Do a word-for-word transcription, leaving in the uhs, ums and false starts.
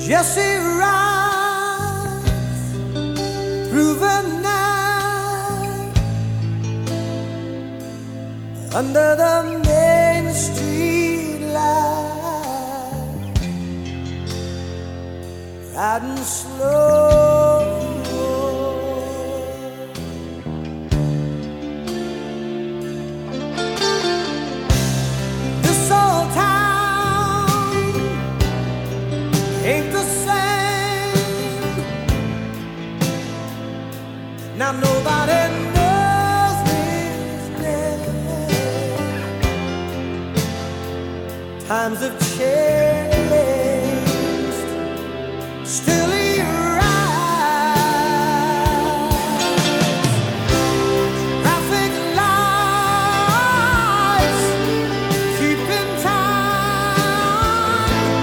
Jesse rides through the night under the main street light, riding slow. This old town ain't the same. Now nobody knows his name. Times have changed.